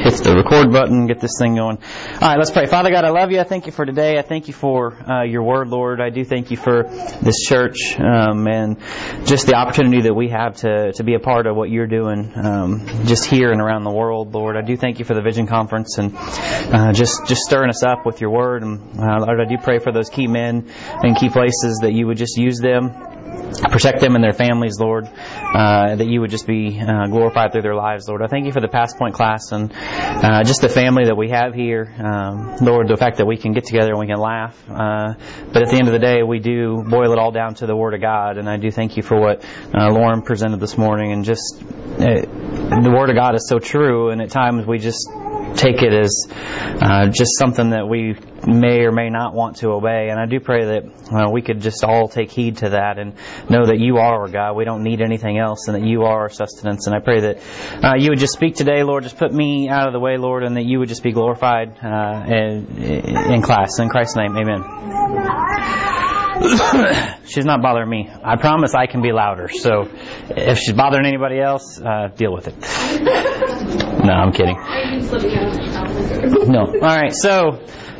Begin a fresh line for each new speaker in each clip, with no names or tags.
hit the record button, get this thing going. All right, let's pray. Father God, I love you. I thank you for today. I thank you for your word, Lord. I do thank you for this church and just the opportunity that we have to be a part of what you're doing just here and around the world, Lord. I do thank you for the Vision Conference and just stirring us up with your word. And Lord, I do pray for those key men and key places that you would just use them. Protect them and their families, Lord, that you would just be glorified through their lives, Lord. I thank you for the Past Point class and just the family that we have here, Lord, the fact that we can get together and we can laugh. But at the end of the day, we do boil it all down to the Word of God, and I do thank you for what Lauren presented this morning. And just the Word of God is so true, and at times we just take it as just something that we may or may not want to obey. And I do pray that we could just all take heed to that and know that you are our God. We don't need anything else, and that you are our sustenance. And I pray that you would just speak today, Lord. Just put me out of the way, Lord, and that you would just be glorified in class. In Christ's name, amen. She's not bothering me. I promise I can be louder. So if she's bothering anybody else, deal with it. No, I'm kidding. No. All right. So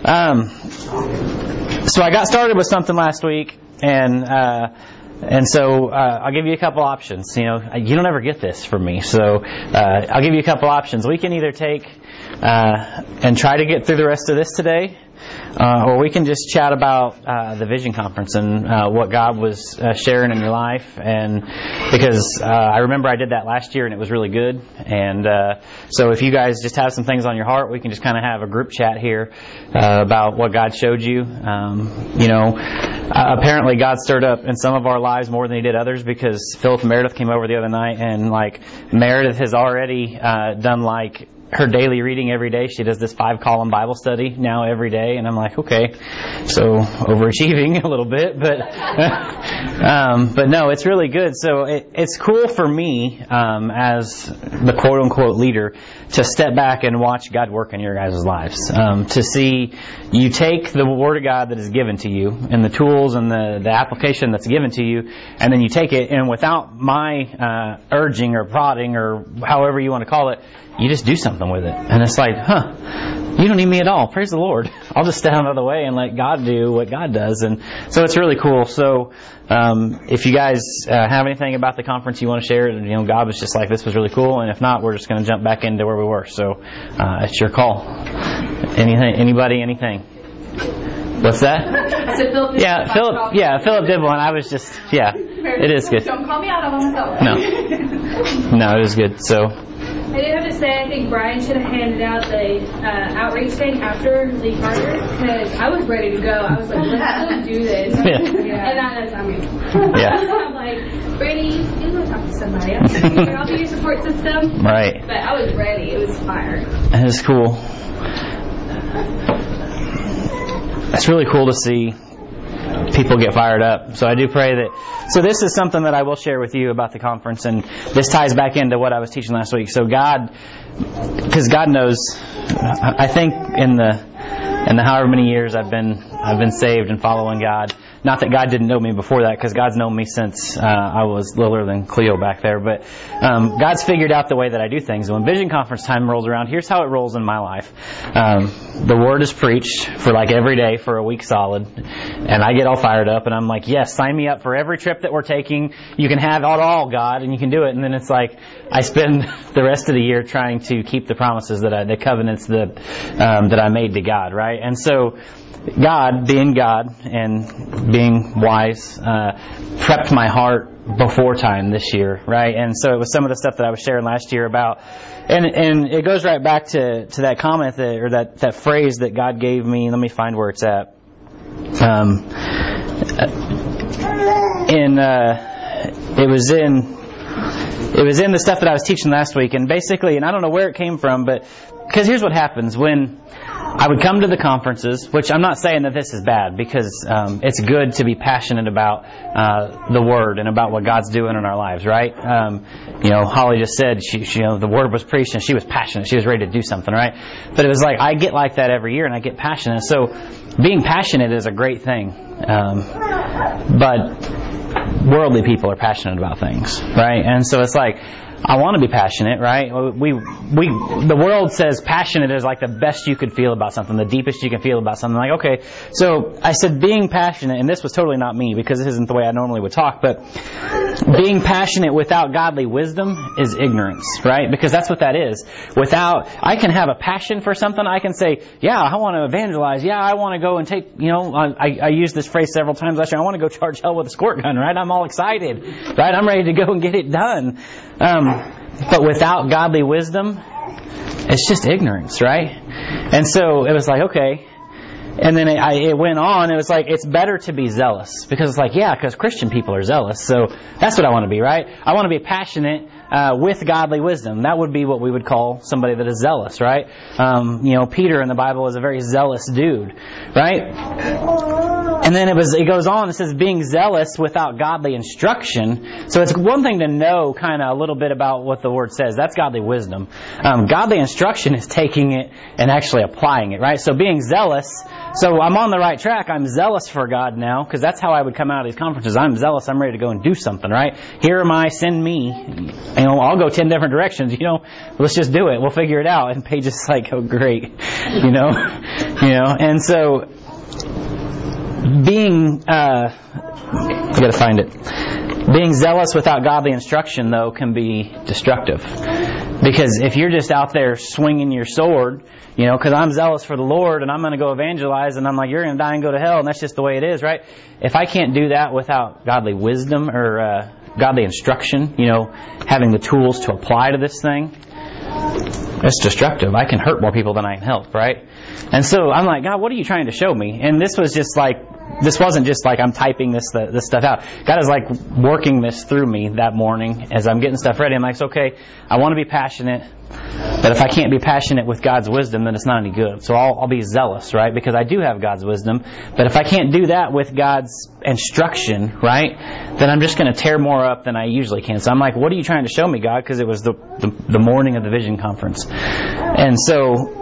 I got started with something last week, and so I'll give you a couple options. You don't ever get this from me, so I'll give you a couple options. We can either take and try to get through the rest of this today, or we can just chat about the Vision Conference and what God was sharing in your life. And because I remember I did that last year and it was really good. And so if you guys just have some things on your heart, we can just kind of have a group chat here about what God showed you. Apparently God stirred up in some of our lives more than He did others, because Philip and Meredith came over the other night, and Meredith has already done her daily reading every day. She does this 5-column Bible study now every day, and I'm like, okay, so overachieving a little bit, but no, it's really good. So it's cool for me as the quote-unquote leader to step back and watch God work in your guys' lives, to see you take the Word of God that is given to you and the tools and the application that's given to you, and then you take it, and without my urging or prodding or however you want to call it, you just do something with it. And it's like, you don't need me at all. Praise the Lord. I'll just stand out of the way and let God do what God does. And so it's really cool. So if you guys have anything about the conference you want to share, God was just like, this was really cool. And if not, we're just going to jump back into where we were. So it's your call. Anybody, anything? What's that? Philip did one. I was just, it is good.
Don't call me out on myself.
No, it is good. So
I did have to say, I think Brian should have handed out the outreach thing after Lee Carter, because I was ready to go. I was like, let's do this. And that's not me. I'm like, Brady, you want to talk to somebody. I'll be your support system.
Right.
But I was ready. It was fire.
That is cool. It's really cool to see people get fired up. So I do pray that. So this is something that I will share with you about the conference, and this ties back into what I was teaching last week. So because God knows, I think in the however many years I've been saved and following God. Not that God didn't know me before that, because God's known me since I was littler than Cleo back there. But God's figured out the way that I do things. When Vision Conference time rolls around, here's how it rolls in my life. The Word is preached for every day for a week solid. And I get all fired up, and I'm like, yes, sign me up for every trip that we're taking. You can have it all, God, and you can do it. And then it's like I spend the rest of the year trying to keep the promises the covenants that I made to God, right? And so God, being God and being wise, prepped my heart before time this year, right? And so it was some of the stuff that I was sharing last year about, and it goes right back to that comment that phrase that God gave me. Let me find where it's at. It was in the stuff that I was teaching last week, and basically, and I don't know where it came from, but because here's what happens when I would come to the conferences, which I'm not saying that this is bad, because it's good to be passionate about the Word and about what God's doing in our lives, right? Holly just said the Word was preached and she was passionate. She was ready to do something, right? But it was like I get like that every year, and I get passionate. So being passionate is a great thing, but worldly people are passionate about things, right? And so it's like I want to be passionate, right? The world says passionate is like the best you could feel about something, the deepest you can feel about something. Like, okay, so I said being passionate, and this was totally not me because this isn't the way I normally would talk, but being passionate without godly wisdom is ignorance, right? Because that's what that is. I can have a passion for something. I can say, yeah, I want to evangelize. Yeah, I want to go and take, I used this phrase several times last year. I want to go charge hell with a squirt gun, right? I'm all excited, right? I'm ready to go and get it done. But without godly wisdom, it's just ignorance, right? And so it was like, okay. And then it went on. It was like, it's better to be zealous. Because it's like, yeah, because Christian people are zealous. So that's what I want to be, right? I want to be passionate with godly wisdom. That would be what we would call somebody that is zealous, right? Peter in the Bible is a very zealous dude, right? And then it goes on, it says being zealous without godly instruction. So it's one thing to know kind of a little bit about what the Word says. That's godly wisdom. Godly instruction is taking it and actually applying it, right? So being zealous, so I'm on the right track. I'm zealous for God now, because that's how I would come out of these conferences. I'm zealous. I'm ready to go and do something, right? Here am I, send me. I'll go 10 different directions, let's just do it. We'll figure it out. And Paige is like, oh, great, and so being zealous without godly instruction, though, can be destructive. Because if you're just out there swinging your sword, because I'm zealous for the Lord and I'm going to go evangelize, and I'm like, you're going to die and go to hell, and that's just the way it is, right? If I can't do that without godly wisdom or godly instruction, having the tools to apply to this thing, it's destructive. I can hurt more people than I can help, right? And so I'm like, God, what are you trying to show me? And this wasn't just like I'm typing this stuff out. God is like working this through me that morning as I'm getting stuff ready. I'm like, okay, I want to be passionate, but if I can't be passionate with God's wisdom, then it's not any good. So I'll be zealous, right? Because I do have God's wisdom. But if I can't do that with God's instruction, right, then I'm just going to tear more up than I usually can. So I'm like, what are you trying to show me, God? Because it was the morning of the Vision Conference. And so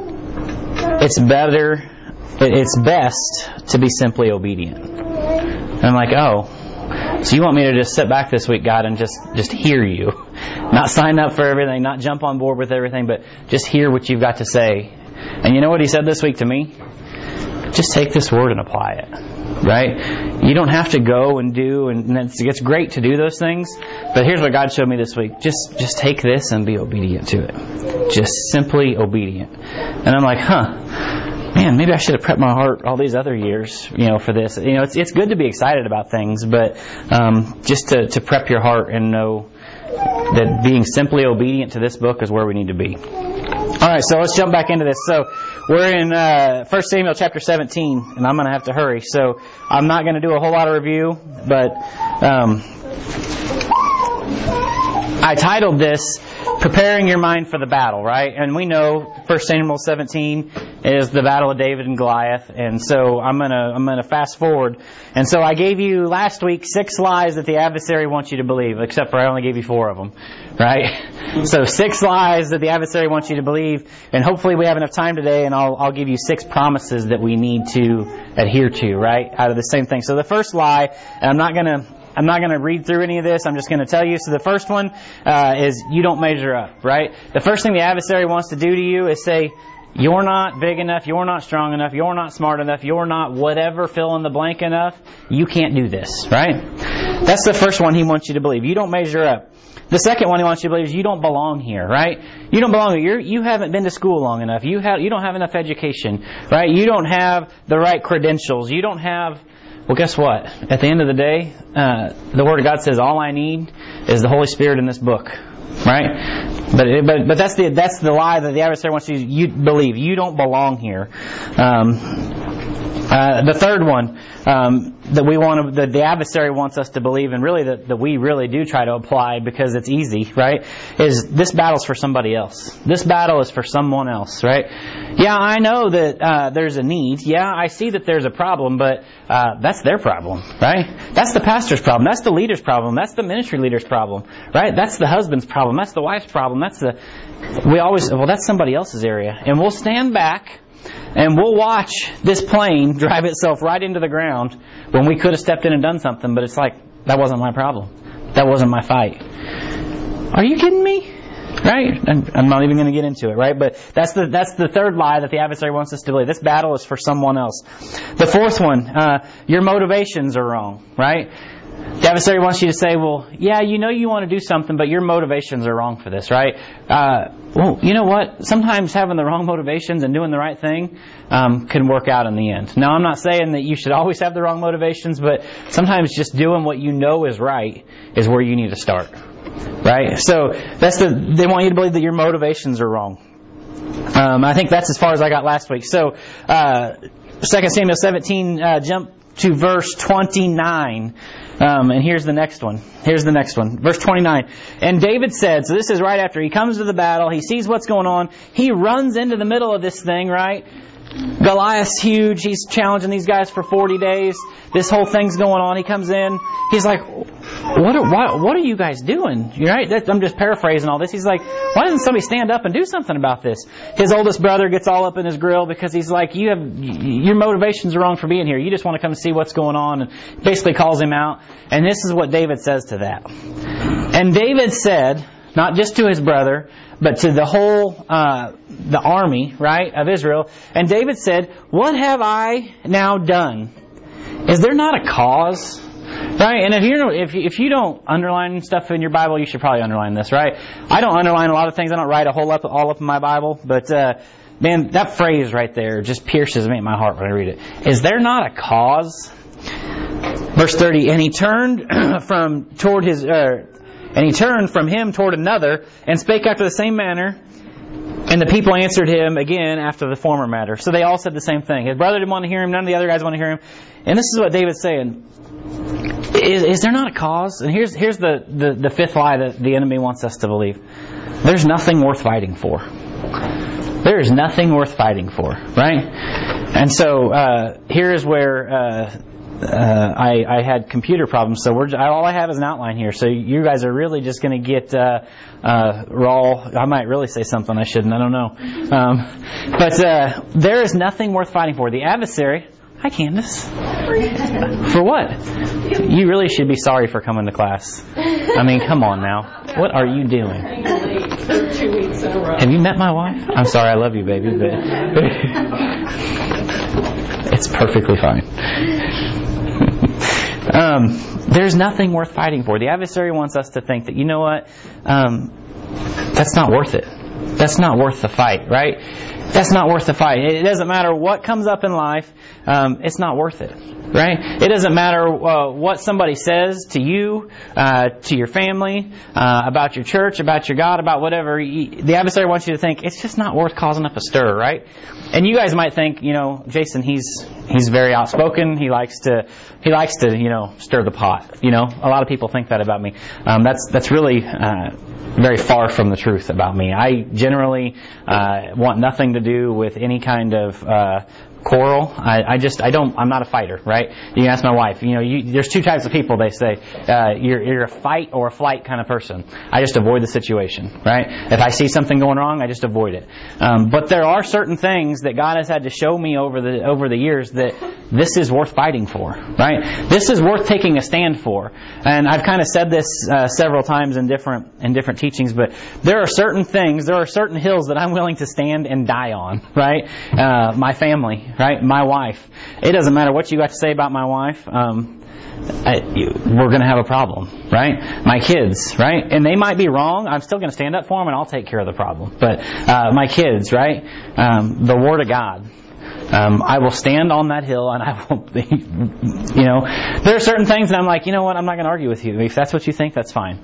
it's best to be simply obedient. And I'm like, oh, so you want me to just sit back this week, God, and just hear you. Not sign up for everything, not jump on board with everything, but just hear what you've got to say. And you know what He said this week to me? Just take this word and apply it. Right? You don't have to go and do, and it's great to do those things, but here's what God showed me this week. Just take this and be obedient to it. Just simply obedient. And I'm like, man, maybe I should have prepped my heart all these other years, for this. It's good to be excited about things, but just to prep your heart and know that being simply obedient to this book is where we need to be. All right, so let's jump back into this. So we're in 1 Samuel chapter 17, and I'm going to have to hurry. So I'm not going to do a whole lot of review, but I titled this Preparing Your Mind for the Battle, right? And we know 1 Samuel 17 is the battle of David and Goliath, and so I'm gonna fast forward. And so I gave you last week 6 lies that the adversary wants you to believe, except for I only gave you 4 of them, right? So 6 lies that the adversary wants you to believe, and hopefully we have enough time today, and I'll give you 6 promises that we need to adhere to, right? Out of the same thing. So the first lie, and I'm not going to read through any of this. I'm just going to tell you. So the first one is you don't measure up, right? The first thing the adversary wants to do to you is say, you're not big enough, you're not strong enough, you're not smart enough, you're not whatever, fill in the blank enough. You can't do this, right? That's the first one he wants you to believe. You don't measure up. The second one he wants you to believe is you don't belong here, right? You don't belong here. You haven't been to school long enough. You don't have enough education, right? You don't have the right credentials. You don't have... Well, guess what? At the end of the day, the Word of God says all I need is the Holy Spirit in this book, right? But that's the lie that the adversary wants you to believe. You don't belong here. The third one that the adversary wants us to believe, and really that we really do try to apply because it's easy, right? Is this battle's for somebody else. This battle is for someone else, right? Yeah, I know that there's a need. Yeah, I see that there's a problem, but that's their problem, right? That's the pastor's problem. That's the leader's problem. That's the ministry leader's problem, right? That's the husband's problem. That's the wife's problem. That's somebody else's area. And we'll stand back and we'll watch this plane drive itself right into the ground when we could have stepped in and done something, but it's like, that wasn't my problem. That wasn't my fight. Are you kidding me? Right? I'm not even going to get into it, right? But that's the third lie that the adversary wants us to believe. This battle is for someone else. The fourth one, your motivations are wrong, right? The adversary wants you to say, well, yeah, you know you want to do something, but your motivations are wrong for this, right? Well, you know what? Sometimes having the wrong motivations and doing the right thing can work out in the end. Now, I'm not saying that you should always have the wrong motivations, but sometimes just doing what you know is right is where you need to start. Right? So they want you to believe that your motivations are wrong. I think that's as far as I got last week. So 2 Samuel 17, jump to verse 29. And here's the next one. Verse 29. And David said, so this is right after he comes to the battle, he sees what's going on, he runs into the middle of this thing, right? Goliath's huge, he's challenging these guys for 40 days. This whole thing's going on. He comes in, he's like, what are you guys doing? Right? I'm just paraphrasing all this. He's like, why doesn't somebody stand up and do something about this? His oldest brother gets all up in his grill because he's like, your motivations are wrong for being here. You just want to come see what's going on, and basically calls him out. And this is what David says to that. And David said, not just to his brother, but to the whole, the army, right, of Israel. And David said, what have I now done? Is there not a cause? Right? And if you don't underline stuff in your Bible, you should probably underline this, right? I don't underline a lot of things. I don't write all up in my Bible. But, man, that phrase right there just pierces me in my heart when I read it. Is there not a cause? Verse 30, and he turned from him toward another, and spake after the same manner. And the people answered him again after the former matter. So they all said the same thing. His brother didn't want to hear him. None of the other guys want to hear him. And this is what David's saying. Is there not a cause? And here's the fifth lie that the enemy wants us to believe. There's nothing worth fighting for. There is nothing worth fighting for, right? And so here is where I had computer problems, so all I have is an outline here. So you guys are really just going to get raw. I might really say something I shouldn't. I don't know. But there is nothing worth fighting for. The adversary. Hi, Candace. For what? You really should be sorry for coming to class. I mean, come on now. What are you doing?
For 2 weeks in a row.
Have you met my wife? I'm sorry, I love you, baby, but it's perfectly fine. There's nothing worth fighting for. The adversary wants us to think that, you know what? That's not worth it. That's not worth the fight, right? That's not worth the fight. It doesn't matter what comes up in life. It's not worth it, right? It doesn't matter what somebody says to you, to your family, about your church, about your God, about whatever. The adversary wants you to think it's just not worth causing up a stir, right? And you guys might think, Jason, he's very outspoken. He likes to stir the pot. A lot of people think that about me. That's really very far from the truth about me. I generally want nothing to do with any kind of quarrel. I'm not a fighter, right? You can ask my wife. There's two types of people. They say you're a fight or a flight kind of person. I just avoid the situation, right? If I see something going wrong, I just avoid it. But there are certain things that God has had to show me over the years that this is worth fighting for, right? This is worth taking a stand for. And I've kind of said this several times in different teachings, but there are certain things, there are certain hills that I'm willing to stand and die on, right? My family. Right? My wife. It doesn't matter what you got to say about my wife. We're going to have a problem, right? My kids, right? And they might be wrong. I'm still going to stand up for them and I'll take care of the problem. But my kids, right? The Word of God. I will stand on that hill and I will be, there are certain things that I'm like, you know what? I'm not going to argue with you. If that's what you think, that's fine.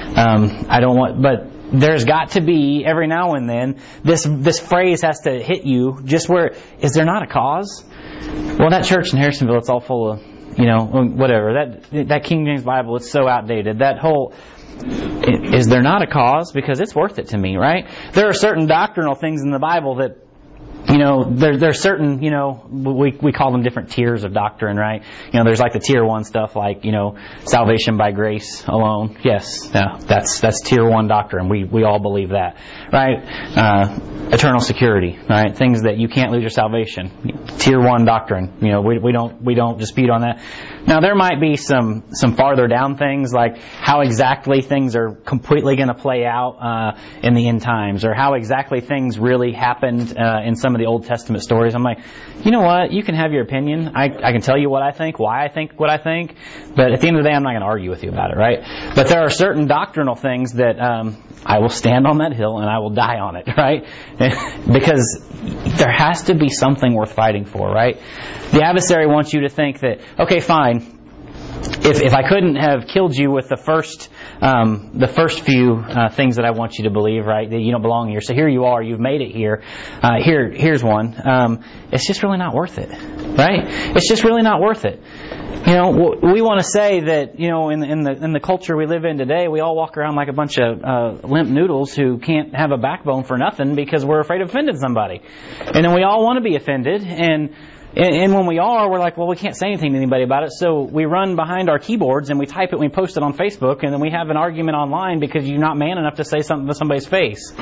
But there's got to be, every now and then, this phrase has to hit you just where, is there not a cause? Well, that church in Harrisonville, it's all full of, whatever. That King James Bible, it's so outdated. That whole, is there not a cause? Because it's worth it to me, right? There are certain doctrinal things in the Bible that, there's certain, we call them different tiers of doctrine, right? There's like the tier 1 stuff like, salvation by grace alone. Yes, that's tier 1 doctrine. We all believe that, right? Eternal security, right? Things that you can't lose your salvation. Tier 1 doctrine. We don't dispute on that. Now, there might be some farther down things, like how exactly things are completely going to play out in the end times, or how exactly things really happened in some of the Old Testament stories. I'm like, you know what? You can have your opinion. I can tell you what I think, why I think what I think, but at the end of the day, I'm not going to argue with you about it, right? But there are certain doctrinal things that I will stand on that hill and I will die on it, right? Because there has to be something worth fighting for, right? The adversary wants you to think that, okay, fine, if I couldn't have killed you with the first few things that I want you to believe, right, that you don't belong here, so here you are, you've made it here, here's one, it's just really not worth it, right? It's just really not worth it. You know, we want to say that, you know, in the culture we live in today, we all walk around like a bunch of limp noodles who can't have a backbone for nothing because we're afraid of offending somebody. And then we all want to be offended, and when we are, we're like, well, we can't say anything to anybody about it, so we run behind our keyboards and we type it and we post it on Facebook, and then we have an argument online because you're not man enough to say something to somebody's face.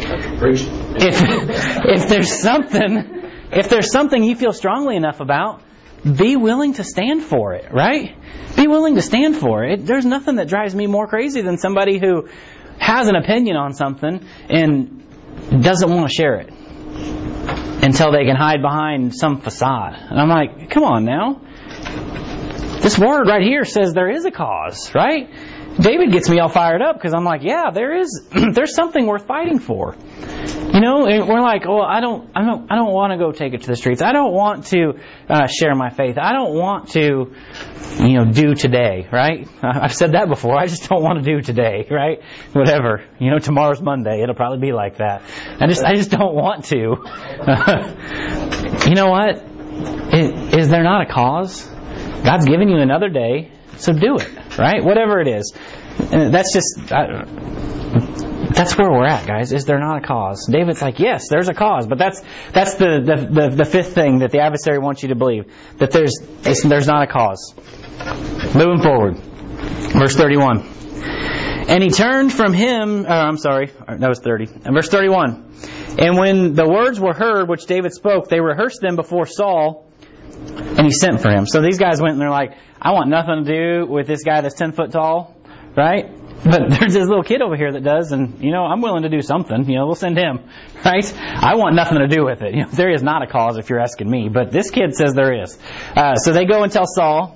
If there's something you feel strongly enough about, be willing to stand for it, right? Be willing to stand for it. There's nothing that drives me more crazy than somebody who has an opinion on something and doesn't want to share it until they can hide behind some facade. And I'm like, come on now. This word right here says there is a cause, right? David gets me all fired up because I'm like, yeah, there's something worth fighting for. You know, and we're like, oh, I don't want to go take it to the streets. I don't want to share my faith. I don't want to, you know, do today, right? I've said that before. I just don't want to do today, right? Whatever. You know, tomorrow's Monday. It'll probably be like that. I just don't want to. You know what? Is there not a cause? God's given you another day, so do it, right? Whatever it is. And that's just... that's where we're at, guys. Is there not a cause? David's like, yes, there's a cause, but that's the fifth thing that the adversary wants you to believe, that there's not a cause. Moving forward, verse 31. And he turned from him. That was 30. And verse 31. And when the words were heard which David spoke, they rehearsed them before Saul, and he sent for him. So these guys went and they're like, I want nothing to do with this guy that's 10 foot tall, right? But there's this little kid over here that does, and, you know, I'm willing to do something. You know, we'll send him, right? I want nothing to do with it. You know, there is not a cause if you're asking me, but this kid says there is. So they go and tell Saul.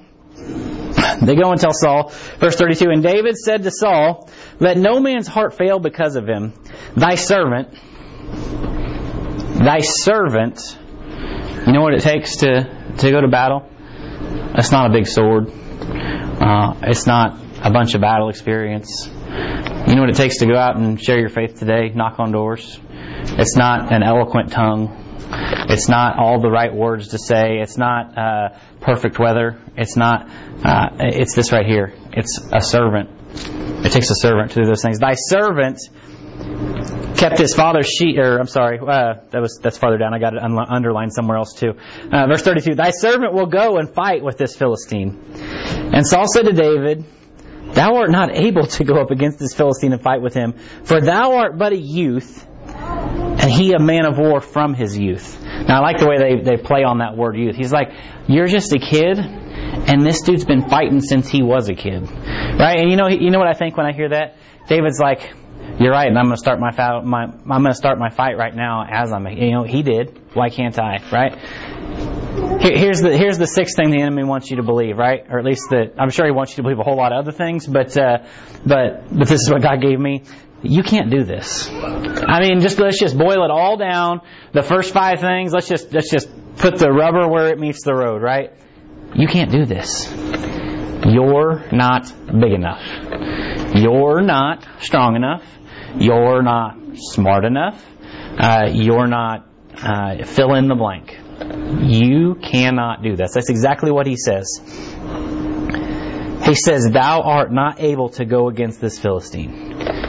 Verse 32, and David said to Saul, let no man's heart fail because of him. Thy servant, you know what it takes to go to battle? It's not a big sword. It's not a bunch of battle experience. You know what it takes to go out and share your faith today? Knock on doors. It's not an eloquent tongue. It's not all the right words to say. It's not perfect weather. It's not. It's this right here. It's a servant. It takes a servant to do those things. Thy servant kept his father's sheep. That's farther down. I got it underlined somewhere else too. Verse 32. Thy servant will go and fight with this Philistine. And Saul said to David, thou art not able to go up against this Philistine and fight with him, for thou art but a youth, and he a man of war from his youth. Now I like the way they play on that word youth. He's like, you're just a kid, and this dude's been fighting since he was a kid, right? And you know what I think when I hear that? David's like, you're right, and I'm going to start my fight right now as he did. Why can't I, right? Here's the sixth thing the enemy wants you to believe, right? Or at least I'm sure he wants you to believe a whole lot of other things, but this is what God gave me. You can't do this. I mean, let's just boil it all down. The first 5 things, let's just put the rubber where it meets the road, right? You can't do this. You're not big enough. You're not strong enough. You're not smart enough. You're not fill in the blank. You cannot do this. That's exactly what he says. He says, thou art not able to go against this Philistine.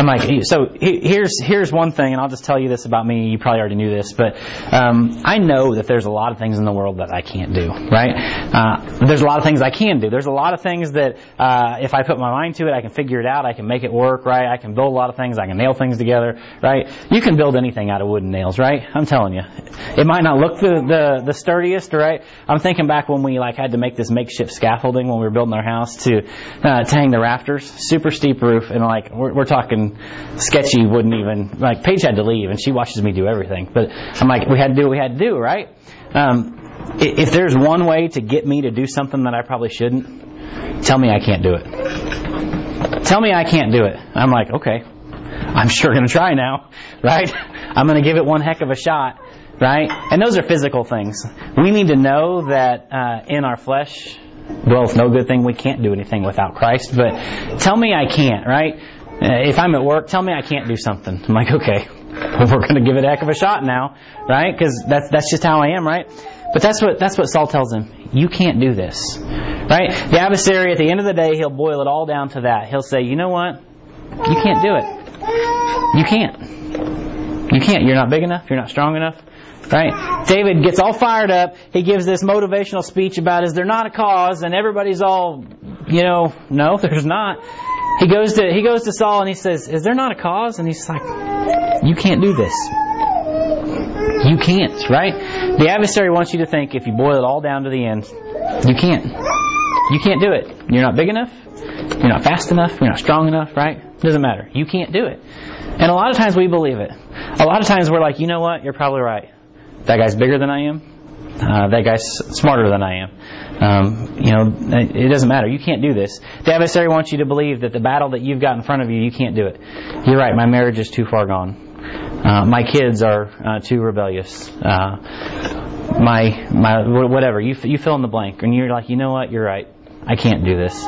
I'm like, so here's one thing, and I'll just tell you this about me. You probably already knew this, but I know that there's a lot of things in the world that I can't do, right? There's a lot of things I can do. There's a lot of things that if I put my mind to it, I can figure it out. I can make it work, right? I can build a lot of things. I can nail things together, right? You can build anything out of wood and nails, right? I'm telling you. It might not look the sturdiest, right? I'm thinking back when we had to make this makeshift scaffolding when we were building our house to hang the rafters. Super steep roof, and we're talking sketchy. Wouldn't even Paige had to leave, and she watches me do everything. But I'm like, we had to do what we had to do, right? If there's one way to get me to do something that I probably shouldn't, tell me I can't do it. Tell me I can't do it. I'm like, okay, I'm sure going to try now, right? I'm going to give it one heck of a shot, right? And those are physical things. We need to know that in our flesh, well, it's no good thing we can't do anything without Christ, but tell me I can't, right? If I'm at work, tell me I can't do something. I'm like, okay, we're going to give it a heck of a shot now, right? Because that's just how I am, right? But that's what Saul tells him. You can't do this, right? The adversary, at the end of the day, he'll boil it all down to that. He'll say, you know what? You can't do it. You can't. You can't. You're not big enough. You're not strong enough. Right? David gets all fired up. He gives this motivational speech about, is there not a cause? And everybody's all, no, there's not. He goes to Saul and he says, is there not a cause? And he's like, you can't do this. You can't, right? The adversary wants you to think, if you boil it all down to the end, you can't. You can't do it. You're not big enough. You're not fast enough. You're not strong enough, right? Doesn't matter. You can't do it. And a lot of times we believe it. A lot of times we're like, you know what? You're probably right. That guy's bigger than I am. That guy's smarter than I am. It doesn't matter. You can't do this. The adversary wants you to believe that the battle that you've got in front of you, you can't do it. You're right. My marriage is too far gone. My kids are too rebellious. My whatever. You fill in the blank, and you're like, you know what? You're right. I can't do this.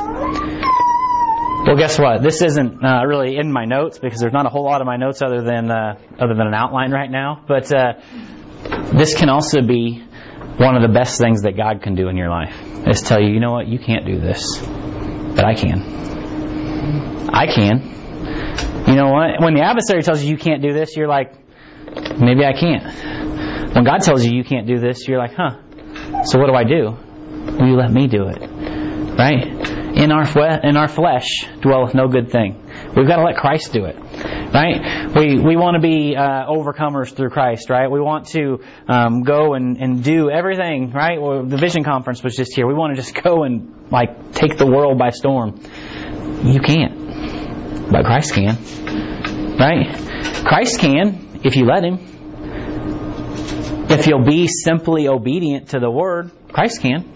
Well, guess what? This isn't really in my notes because there's not a whole lot of my notes other than an outline right now. But this can also be one of the best things that God can do in your life is tell you, you know what? You can't do this, but I can. I can. You know what? When the adversary tells you you can't do this, you're like, maybe I can't. When God tells you can't do this, you're like, so what do I do? Will you let me do it? Right? In our flesh dwelleth no good thing. We've got to let Christ do it. Right? We want to be overcomers through Christ, right? We want to go and do everything, right? Well, the Vision Conference was just here. We want to just go and take the world by storm. You can't. But Christ can. Right? Christ can if you let Him. If you'll be simply obedient to the Word, Christ can.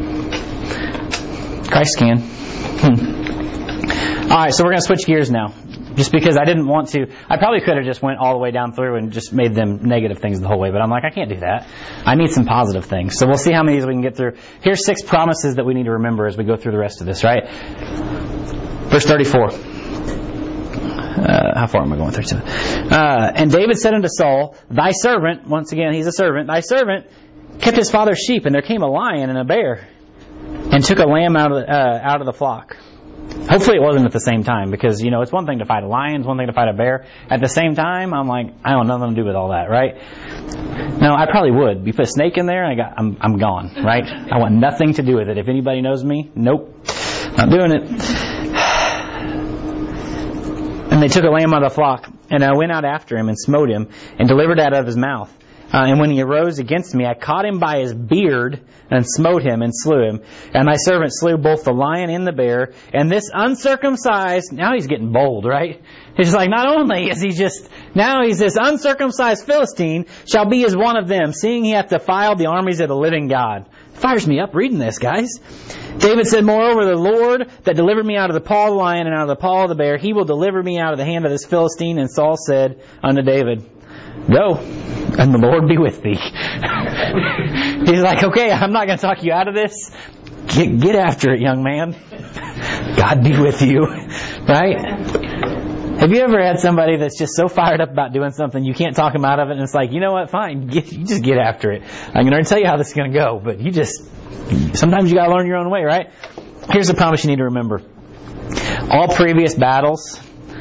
Christ can. Alright, so we're going to switch gears now. Just because I didn't want to. I probably could have just went all the way down through and just made them negative things the whole way. But I'm like, I can't do that. I need some positive things. So we'll see how many of these we can get through. Here's 6 promises that we need to remember as we go through the rest of this, right? Verse 34. How far am I going through? And David said unto Saul, thy servant, once again, he's a servant, thy servant kept his father's sheep, and there came a lion and a bear, and took a lamb out of the flock. Hopefully it wasn't at the same time, because, it's one thing to fight a lion, it's one thing to fight a bear. At the same time, I'm like, I don't have nothing to do with all that, right? No, I probably would. You put a snake in there, I'm gone, right? I want nothing to do with it. If anybody knows me, nope, not doing it. And they took a lamb out of the flock, and I went out after him and smote him, and delivered it out of his mouth. And when he arose against me, I caught him by his beard, and smote him, and slew him. And my servant slew both the lion and the bear. And this uncircumcised, now he's getting bold, right? He's like, not only is he now he's this uncircumcised Philistine, shall be as one of them, seeing he hath defiled the armies of the living God. Fires me up reading this, guys. David said, moreover, the Lord that delivered me out of the paw of the lion and out of the paw of the bear, He will deliver me out of the hand of this Philistine. And Saul said unto David, go, and the Lord be with thee. He's like, okay, I'm not going to talk you out of this. Get after it, young man. God be with you. Right? Have you ever had somebody that's just so fired up about doing something you can't talk them out of it, and it's like, you know what, fine, you just get after it. I'm going to tell you how this is going to go, but sometimes you got to learn your own way, right? Here's the promise you need to remember. All previous battles,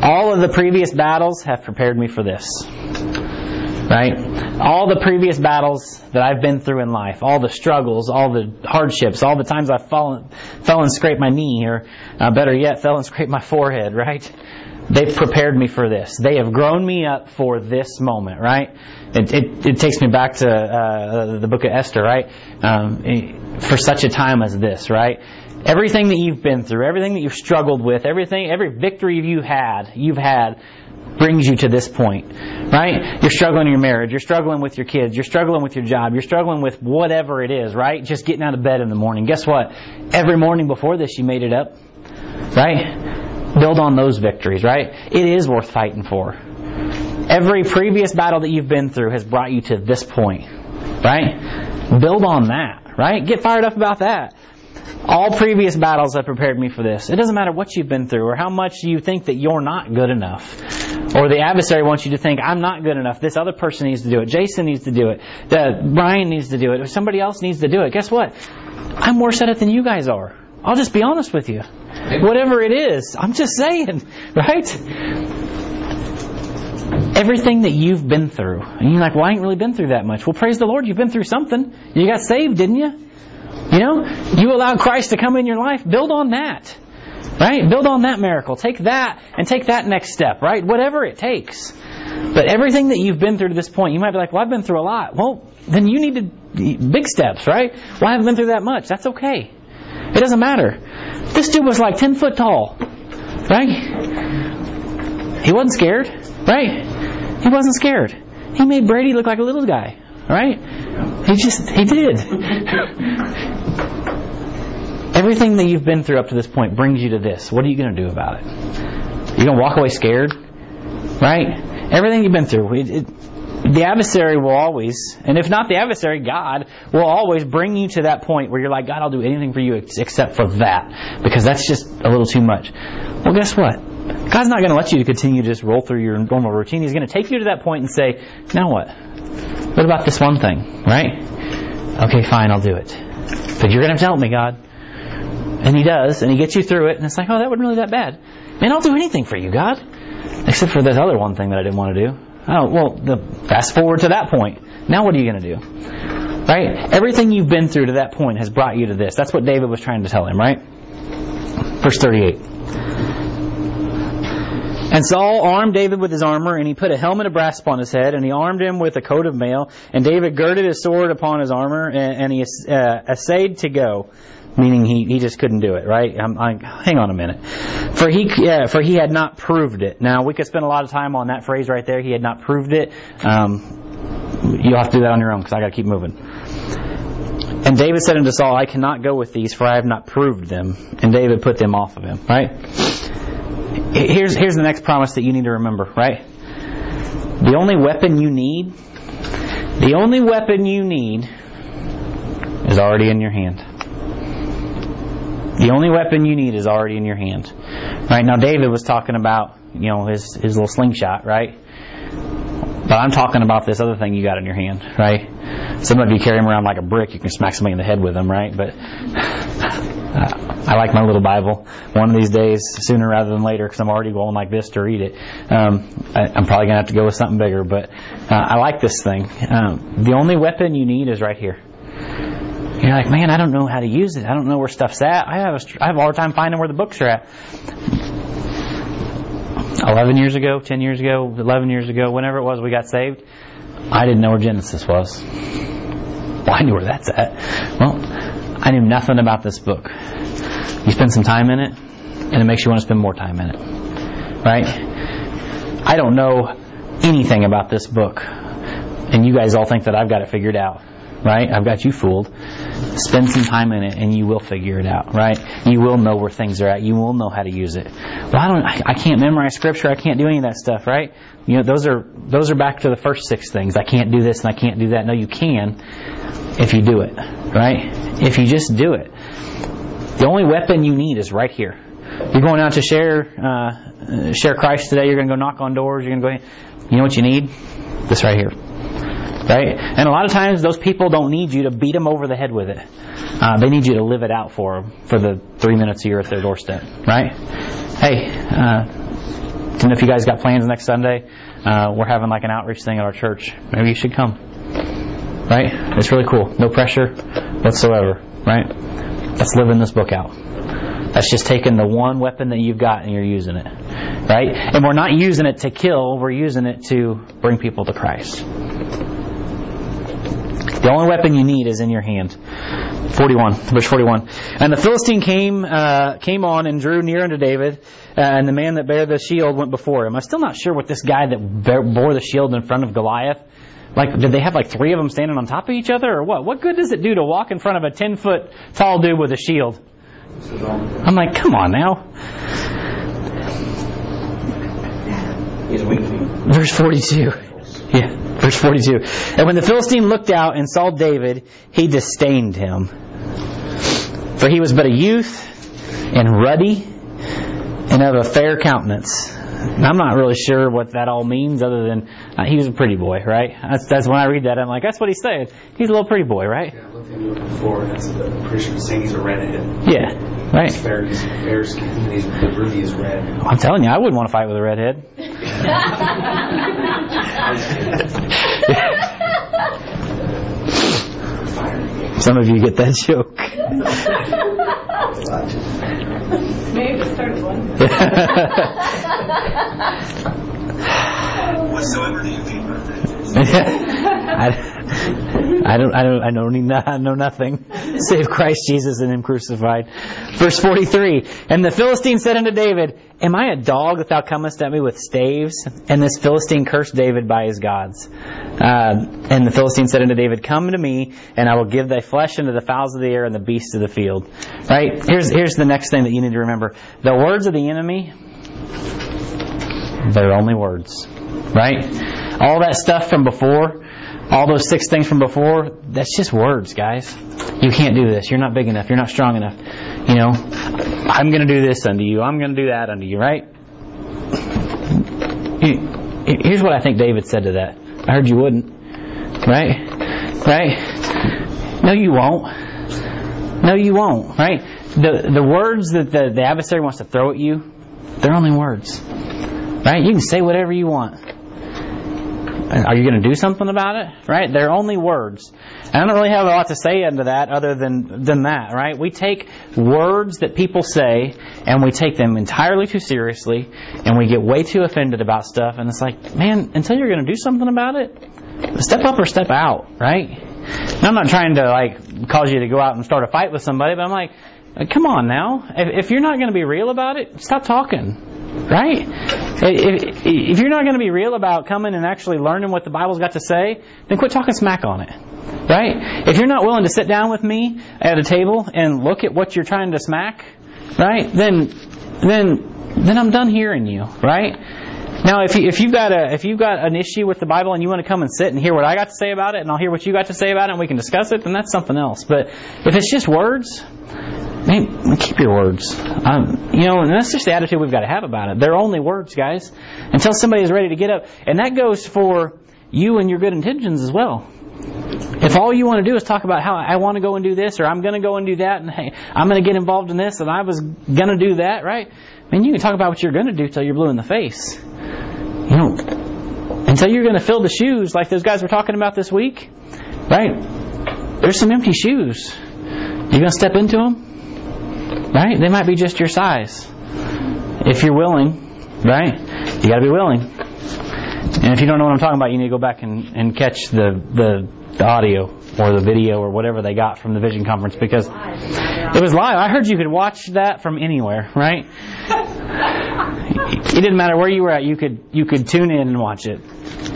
All of the previous battles have prepared me for this. Right? All the previous battles that I've been through in life, all the struggles, all the hardships, all the times I've fell and scraped my knee, or better yet, fell and scraped my forehead, right? They've prepared me for this. They have grown me up for this moment, right? It takes me back to the book of Esther, right? For such a time as this, right? Everything that you've been through, everything that you've struggled with, every victory you've had brings you to this point, right? You're struggling in your marriage, you're struggling with your kids, you're struggling with your job, you're struggling with whatever it is, right? Just getting out of bed in the morning. Guess what? Every morning before this, you made it up, right? Build on those victories, right? It is worth fighting for. Every previous battle that you've been through has brought you to this point, right? Build on that, right? Get fired up about that. All previous battles have prepared me for this. It doesn't matter what you've been through or how much you think that you're not good enough. Or the adversary wants you to think, I'm not good enough. This other person needs to do it. Jason needs to do it. Brian needs to do it. Or somebody else needs to do it. Guess what? I'm worse at it than you guys are. I'll just be honest with you. Whatever it is, I'm just saying, right? Everything that you've been through. And you're like, well, I ain't really been through that much. Well, praise the Lord, you've been through something. You got saved, didn't you? You know, you allowed Christ to come in your life. Build on that, right? Build on that miracle. Take that and take that next step, right? Whatever it takes. But everything that you've been through to this point, you might be like, well, I've been through a lot. Well, then you need big steps, right? Well, I haven't been through that much. That's okay. It doesn't matter. This dude was like 10 foot tall, right? He wasn't scared, right? He wasn't scared. He made Brady look like a little guy, right? He did. Everything that you've been through up to this point brings you to this. What are you going to do about it? You're going to walk away scared? Right? Everything you've been through. The adversary will always, and if not the adversary, God will always bring you to that point where you're like, God, I'll do anything for you except for that. Because that's just a little too much. Well, guess what? God's not going to let you continue to just roll through your normal routine. He's going to take you to that point and say, now what? What about this one thing? Right? Okay, fine, I'll do it. But you're going to have to help me, God. And He does, and He gets you through it, and it's like, oh, that wasn't really that bad. Man, I'll do anything for you, God. Except for this other one thing that I didn't want to do. Oh, well, fast forward to that point. Now what are you going to do? Right? Everything you've been through to that point has brought you to this. That's what David was trying to tell him, right? Verse 38. And Saul armed David with his armor, and he put a helmet of brass upon his head, and he armed him with a coat of mail. And David girded his sword upon his armor, and he essayed to go. Meaning he just couldn't do it, right? Hang on a minute. For he had not proved it. Now, we could spend a lot of time on that phrase right there. He had not proved it. You'll have to do that on your own because I got to keep moving. And David said unto Saul, I cannot go with these, for I have not proved them. And David put them off of him, right? Here's the next promise that you need to remember, right? The only weapon you need is already in your hand. The only weapon you need is already in your hand. Right? Now David was talking about, his little slingshot, right? But I'm talking about this other thing you got in your hand, right? Some of you carry them around like a brick. You can smack somebody in the head with them, right? But I like my little Bible. One of these days, sooner rather than later, because I'm already going like this to read it. I'm probably going to have to go with something bigger, but I like this thing. The only weapon you need is right here. You're like, man, I don't know how to use it. I don't know where stuff's at. I have a hard time finding where the books are at. 11 years ago, 10 years ago, 11 years ago, whenever it was we got saved, I didn't know where Genesis was. Well, I knew where that's at. Well, I knew nothing about this book. You spend some time in it, and it makes you want to spend more time in it. Right? I don't know anything about this book, and you guys all think that I've got it figured out. Right? I've got you fooled. Spend some time in it and you will figure it out, right? You will know where things are at. You will know how to use it. Well, I can't memorize scripture. I can't do any of that stuff, right? Those are back to the first 6 things. I can't do this and I can't do that. No, you can if you do it, right? If you just do it. The only weapon you need is right here. You're going out to share Christ today. You're going to go knock on doors. You're going to go, you know what you need? This right here. Right? And a lot of times those people don't need you to beat them over the head with it. They need you to live it out for them for the 3 minutes you're at their doorstep. Right? Hey, So if you guys got plans next Sunday, we're having like an outreach thing at our church. Maybe you should come. Right? It's really cool. No pressure whatsoever. Right? That's living this book out. That's just taking the one weapon that you've got and you're using it. Right? And we're not using it to kill. We're using it to bring people to Christ. The only weapon you need is in your hand. 41, verse 41. And the Philistine came on and drew near unto David, and the man that bare the shield went before him. I'm still not sure what this guy that bore the shield in front of Goliath, like, did they have like 3 of them standing on top of each other, or what? What good does it do to walk in front of a 10-foot tall dude with a shield? I'm like, come on now. Verse 42. Yeah, verse 42. And when the Philistine looked out and saw David, he disdained him. For he was but a youth, and ruddy, and of a fair countenance. I'm not really sure what that all means, other than he was a pretty boy, right? That's when I read that, I'm like, that's what he's saying. He's a little pretty boy, right?
Yeah, I looked into it before, and that's the Christian saying he's a redhead.
Yeah, right.
He's fair skin, and the ruby is red.
I'm telling you, I wouldn't want to fight with a redhead. Some of you get that joke.
Maybe just started one.
Whatsoever do you mean by
I know nothing save Christ Jesus and Him crucified. Verse 43. And the Philistine said unto David, Am I a dog that thou comest at me with staves? And this Philistine cursed David by his gods. And the Philistine said unto David, Come to me, and I will give thy flesh unto the fowls of the air and the beasts of the field. Right? Here's the next thing that you need to remember. The words of the enemy, they're only words. Right? All that stuff from before, all those 6 things from before, that's just words, guys. You can't do this. You're not big enough. You're not strong enough. You know, I'm going to do this unto you. I'm going to do that unto you, right? Here's what I think David said to that. I heard you wouldn't. Right? Right? No, you won't. No, you won't. Right? The words that the adversary wants to throw at you, they're only words. Right? You can say whatever you want. Are you going to do something about it? Right? They're only words. And I don't really have a lot to say into that other than that, right? We take words that people say and we take them entirely too seriously and we get way too offended about stuff, and it's like, man, until you're going to do something about it, step up or step out, right? And I'm not trying to like cause you to go out and start a fight with somebody, but I'm like, come on now. If you're not going to be real about it, stop talking. Right? If you're not going to be real about coming and actually learning what the Bible's got to say, then quit talking smack on it. Right? If you're not willing to sit down with me at a table and look at what you're trying to smack, right? Then I'm done hearing you. Right? Now, if you've got an issue with the Bible and you want to come and sit and hear what I got to say about it, and I'll hear what you got to say about it, and we can discuss it, then that's something else. But if it's just words, man, keep your words. And that's just the attitude we've got to have about it. They're only words, guys. Until somebody is ready to get up. And that goes for you and your good intentions as well. If all you want to do is talk about how I want to go and do this, or I'm going to go and do that, and hey, I'm going to get involved in this, and I was going to do that, right? Man, you can talk about what you're going to do till you're blue in the face. Until you're going to fill the shoes like those guys were talking about this week, right? There's some empty shoes. You going to step into them? Right? They might be just your size. If you're willing, right? You got to be willing. And if you don't know what I'm talking about, you need to go back and catch the audio or the video or whatever they got from the Vision Conference, because it was live. I heard you could watch that from anywhere, right? It didn't matter where you were at. You could tune in and watch it.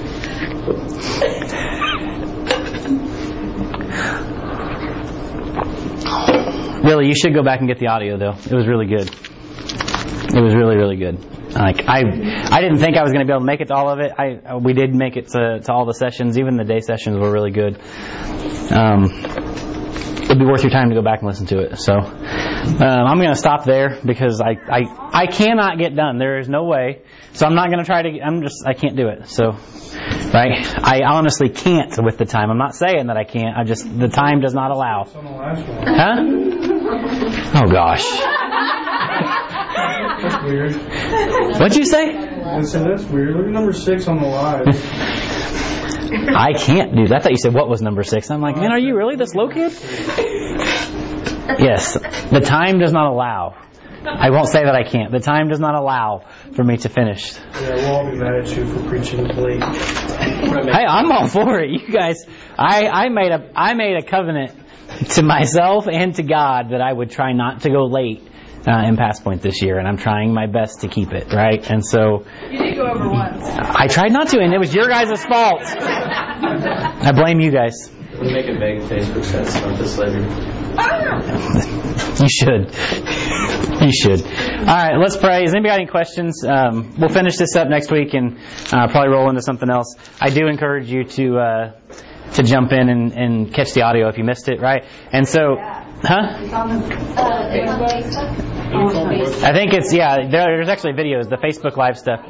Really, you should go back and get the audio, though. It was really good. It was really, really good. Like I didn't think I was going to be able to make it to all of it. We did make it to all the sessions. Even the day sessions were really good. It'd be worth your time to go back and listen to it. So I'm going to stop there because I cannot get done. There is no way. So I'm not going to try to. I can't do it. So. Right? I honestly can't with the time. I'm not saying that I can't. The time does not allow. Huh? Oh gosh.
That's weird.
What'd you say?
I said, that's weird. Look at number 6 on the live.
I can't do that. I thought you said what was number 6. I'm like, man, are you really the slow kid? Yes. The time does not allow. I won't say that I can't. The time does not allow for me to finish.
Yeah, we'll all be mad at you for preaching late.
Hey, I'm all for it. You guys, I made a covenant to myself and to God that I would try not to go late in Pass Point this year, and I'm trying my best to keep it, right? And so
You did go over once.
I tried not to, and it was your guys' fault. I blame you guys.
We make a big Facebook set about this later.
You should. You should. All right, let's pray. Has anybody got any questions? We'll finish this up next week and probably roll into something else. I do encourage you to jump in and catch the audio if you missed it, right? And so, huh? I think it's, there's actually videos, the Facebook Live stuff.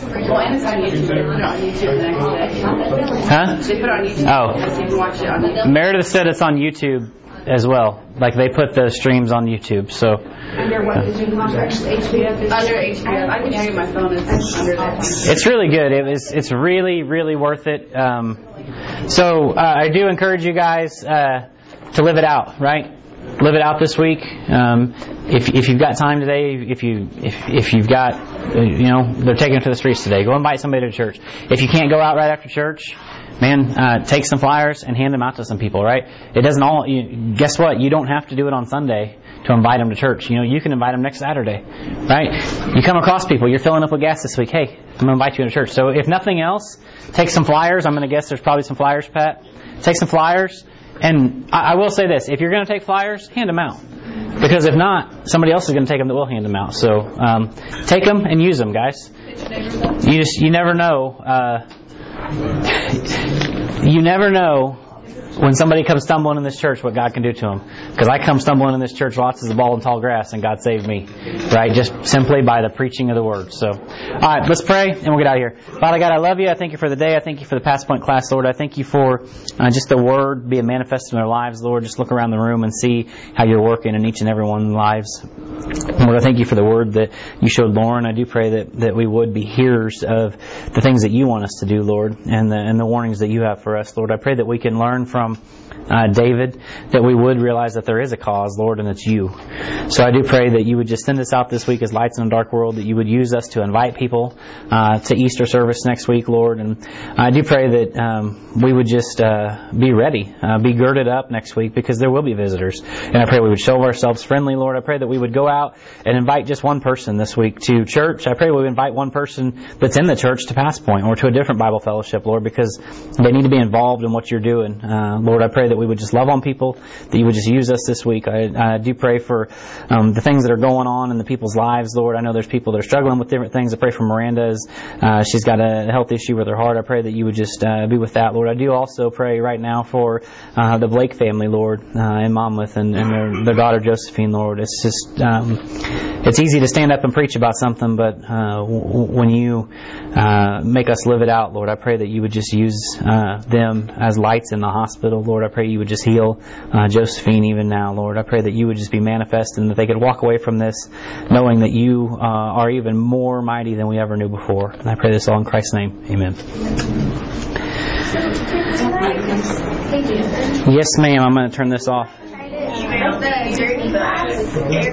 Huh?
They put it on YouTube.
Oh.
So you can watch it on YouTube.
Meredith said it's on YouTube as well. Like they put the streams on YouTube, so.
Under what is your contract? HBF? Under HBF. I can show you my phone. It's under that.
It's really good. It's really, really worth it. So I do encourage you guys to live it out, right? Live it out this week. If you've got time today, if you've got, they're taking it to the streets today. Go invite somebody to church. If you can't go out right after church, man, take some flyers and hand them out to some people, right? It doesn't all. Guess what? You don't have to do it on Sunday to invite them to church. You can invite them next Saturday, right? You come across people. You're filling up with gas this week. Hey, I'm going to invite you to church. So if nothing else, take some flyers. I'm going to guess there's probably some flyers, Pat. Take some flyers. And I will say this, if you're going to take flyers, hand them out. Because if not, somebody else is going to take them that will hand them out. So take them and use them, guys. You never know. You never know when somebody comes stumbling in this church what God can do to them. Because I come stumbling in this church lots as a ball in tall grass, and God saved me. Right? Just simply by the preaching of the Word. So, all right, let's pray, and we'll get out of here. Father God, I love you. I thank you for the day. I thank you for the Pass Point class, Lord. I thank you for just the Word being manifested in their lives, Lord. Just look around the room and see how you're working in each and every one's lives. Lord, I thank you for the Word that you showed Lauren. I do pray that we would be hearers of the things that you want us to do, Lord, and the warnings that you have for us, Lord. I pray that we can learn from David, that we would realize that there is a cause, Lord, and it's you. So I do pray that you would just send us out this week as lights in a dark world, that you would use us to invite people to Easter service next week, Lord. And I do pray that we would just be ready, be girded up next week, because there will be visitors. And I pray we would show ourselves friendly, Lord. I pray that we would go out and invite just one person this week to church. I pray we would invite one person that's in the church to Pass Point or to a different Bible fellowship, Lord, because they need to be involved in what you're doing. Lord, I pray that we would just love on people, that you would just use us this week. I do pray for the things that are going on in the people's lives, Lord. I know there's people that are struggling with different things. I pray for Miranda. She's got a health issue with her heart. I pray that you would just be with that, Lord. I do also pray right now for the Blake family, Lord, in Monmouth, and their daughter Josephine, Lord. It's just it's easy to stand up and preach about something, but when you make us live it out, Lord, I pray that you would just use them as lights in the hospital, Lord. I pray you would just heal Josephine even now, Lord. I pray that you would just be manifest and that they could walk away from this knowing that you are even more mighty than we ever knew before. And I pray this all in Christ's name. Amen. Yes, ma'am. I'm going to turn this off.